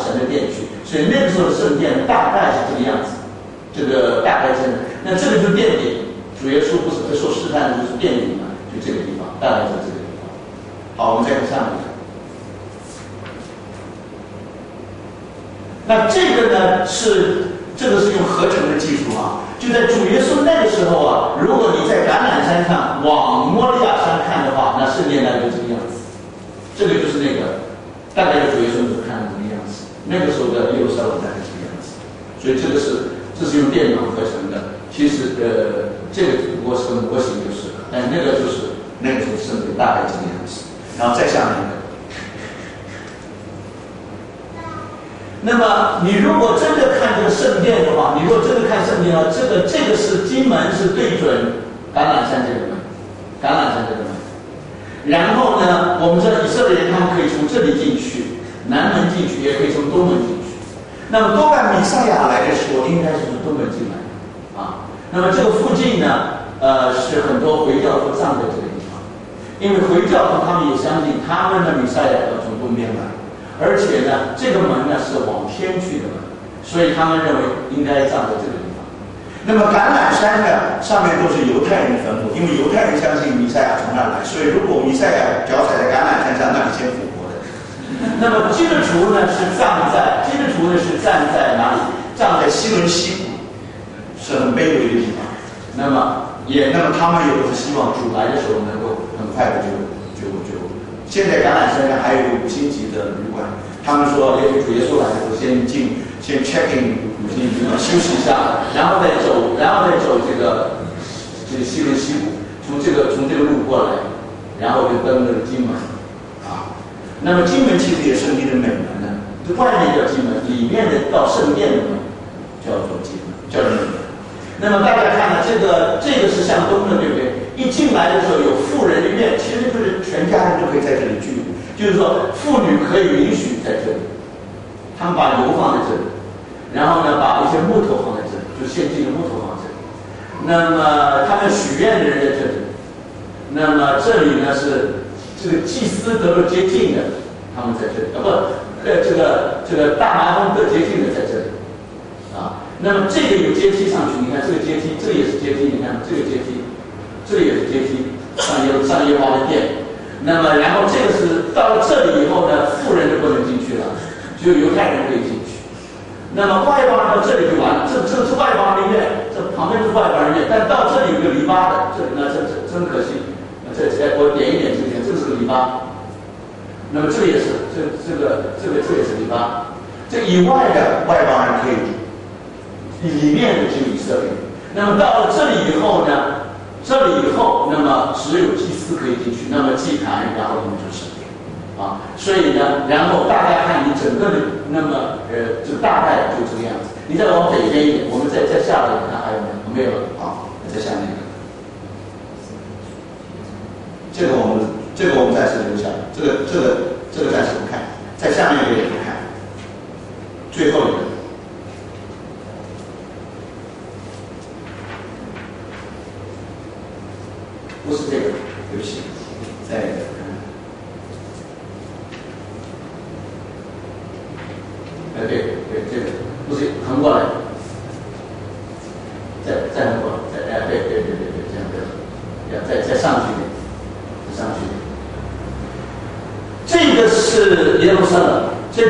神的殿去。所以那个时候的圣殿大概是这个样子，这个大概真的。那这个就是殿顶，主耶稣不是受试探的就是殿顶嘛，就这个地方，大概是这个地方。好，我们再看下面。那这个呢这个是用合成的技术啊，就在主耶稣那个时候啊，如果你在橄榄山上往摩利亚山看的话，那圣殿大概就这个样子。这个就是那个大概的主耶稣所看的那个样子。那个时候的耶路撒冷大概是这个样子。所以这是用电脑合成的。其实这个只不过是个模型就是，但那个就是那个时候圣殿大概这个样子。然后再下面一个。那么你如果真的看这个圣殿的话，你如果真的看圣殿的话，这个是金门是对准橄榄山这个门，橄榄山这个门。然后呢，我们知道以色列人他们可以从这里进去，南门进去，也可以从东门进去。那么多半弥赛亚来的时候，应该是从东门进来的啊。那么这个附近呢，是很多回教徒葬在这个地方，因为回教徒他们也相信他们的弥赛亚要从东边来。而且呢，这个门呢是往天去的门，所以他们认为应该葬在这个地方。那么橄榄山呢，上面都是犹太人的坟墓，因为犹太人相信弥赛亚从那儿来，所以如果弥赛亚脚踩在橄榄山上，那里先复活的。那么基督徒呢是站在哪里？站在西伦西谷，是很卑微的地方。那么他们有的是希望主来的时候能够很快的就。现在橄榄山上还有一个5星级的旅馆，他们说也许主耶稣来的时候先 check in 5星级旅馆休息一下，然后再走这个西伦西谷，从这个路过来，然后就登了金门啊。那么金门其实也是圣经的美门呢，这外面叫金门，里面的到圣殿的门叫做金门，叫做美门。那么大家看呢，这个是向东的，对不对？一进来的时候有妇人的院，其实就是全家人都可以在这里聚，就是说妇女可以允许在这里，他们把油放在这里，然后呢把一些木头放在这里，就献祭的木头放在这里。那么他们许愿的人在这里，那么这里呢是这个祭司得了洁净的，他们在这里这个大麻风得洁净的在这里啊。那么这个有阶梯上去，你看这个阶梯，这个也是阶梯，你看这个阶梯。这里也是阶梯上耶和华的殿，那么然后这个是到了这里以后呢，富人就不能进去了，只有犹太人可以进去。那么外邦人到这里就完了，这是外邦人院，这旁边是外邦人院，但到这里有个篱笆的，这真可惜。我点一点这边，这是个篱笆。那么这也是这也是篱笆。这以外的外邦人可以住，里面的只有以色列。那么到了这里以后呢？那么只有祭司可以进去，那么祭坛，然后他们就圣殿啊。所以呢，然后大家看你整个的，那么就大概就这个样子。你再往北边一点，我们再下来看还有没有？没有了啊，再下面一个。这个我们暂时留下，这个暂时不看，在下面一个也不看，最后一个。不是这个，对不起，在对，这个不是横过来，再横过来，对，这样对，再上去一点，上去一点。这个是耶路撒冷，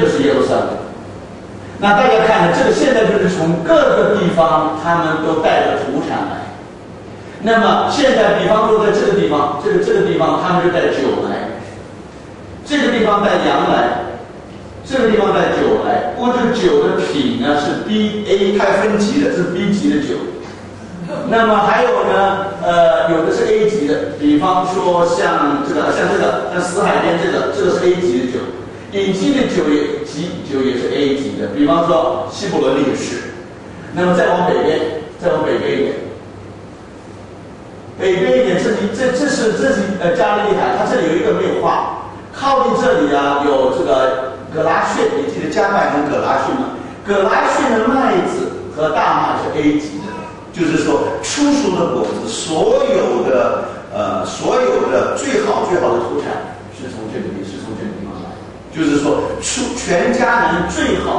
那大家看这个现在就是从各个地方他们都带着土产来。那么现在，比方说在这个地方，这个地方他们就带酒来，这个地方带羊来，这个地方带酒来。不过这个酒的品呢是 B、A， 它分级的，这是 B 级的酒。那么还有呢，有的是 A 级的，比方说像死海边这个是 A 级的酒，引进的酒也是 A 级的，比方说希伯伦也是。那么再往北边一点。北边一点，这是加利利海，它这里有一个没有画，靠近这里啊有这个葛拉逊，你记得加麦跟葛拉逊吗？葛拉逊的麦子和大麦是 A 级的，就是说出熟的果子，所有的最好的土产是从这个地方来，就是说全迦南最好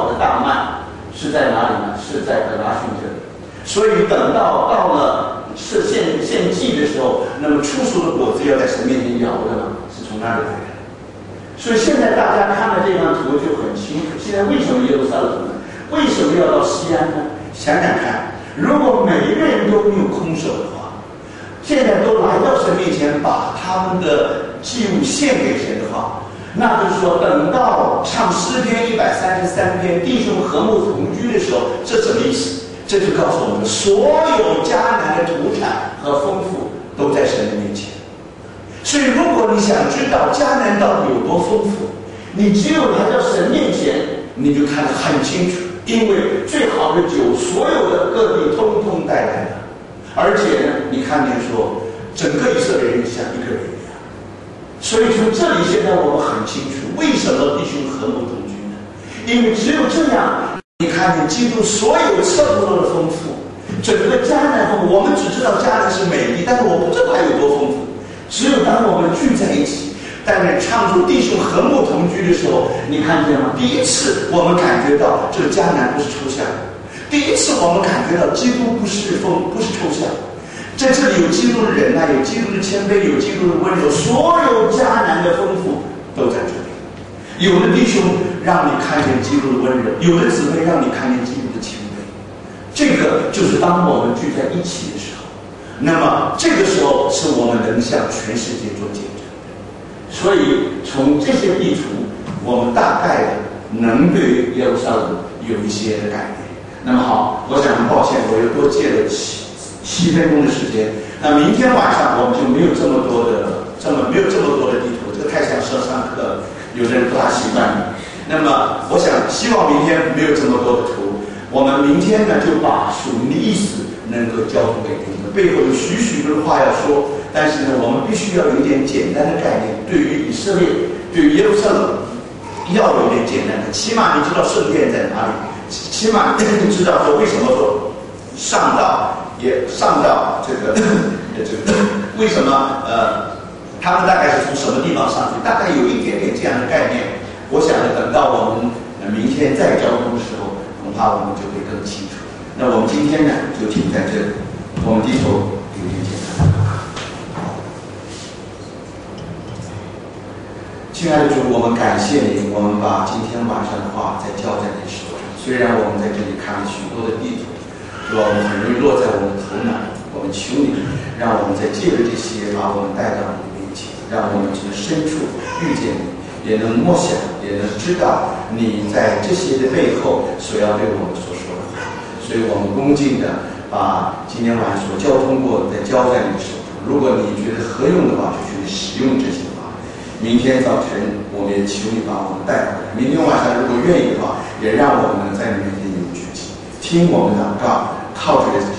在格拉逊这里。所以等到了是献祭的时候，那么初熟的果子要在神面前摇的嘛，是从那里来的。所以现在大家看了这张图就很清楚，现在为什么耶路撒冷呢？为什么要到西安呢？想想看，如果每一个人都没有空手的话，现在都来到神面前把他们的祭物献给神的话，那就是说等到唱诗篇133篇弟兄和睦同居的时候，这什么意思？这就告诉我们，所有迦南的土产和丰富都在神的面前。所以如果你想知道迦南到底有多丰富，你只有来到神面前，你就看得很清楚。因为最好的酒，所有的各地通通带来了，而且呢，你看见说，整个以色列人像一个人一样。所以从这里，现在我们很清楚，为什么弟兄和睦同居呢？因为只有这样，你看见基督所有测不到的丰富，整个迦南丰富。我们只知道迦南是美丽，但是我不知道它有多丰富。只有当我们聚在一起，但是唱出弟兄和睦同居的时候，你看见吗？第一次我们感觉到这个迦南不是抽象，第一次我们感觉到基督不是抽象，在这里有基督的忍耐，有基督的谦卑，有基督的温柔，所有迦南的丰富都在这里。有的弟兄让你看见基督的温柔，有的姊妹让你看见基督的谦卑。这个就是当我们聚在一起的时候，那么这个时候是我们能向全世界做见证。所以从这些地图，我们大概能对耶路撒冷有一些的概念。那么好，我想很抱歉，我又多借了7分钟的时间。那明天晚上我们就没有这么多的地图，这个太像上课，有的人不大习惯。那么我想希望明天没有这么多的图，我们明天呢就把属灵的意思能够交付给你们，背后有许许多的话要说。但是呢，我们必须要有一点简单的概念，对于以色列，对于耶路撒冷，要有一点简单的，起码你知道圣殿在哪里，起码你知道说为什么说上到这个为什么他们大概是从什么地方上去，大概有一点点这样的概念。我想呢，等到我们明天再交通的时候，恐怕我们就会更清楚。那我们今天呢就停在这里，我们低头有点简单。亲爱的主，我们感谢你，我们把今天晚上的话再交在你手上。虽然我们在这里看了许多的地图，主，我们很容易落在我们头脑，我们求你，让我们在借着这些把我们带到你的面前，让我们从深处遇见你，也能默想，也能知道你在这些的背后所要对我们所说的话。所以我们恭敬的把今天晚上所交通过的再交在你的手上。如果你觉得合用的话，就去使用这些。明天早晨，我们也求你把我们带回来。明天晚上，如果愿意的话，也让我们在你面前有举起，听我们祷告，靠着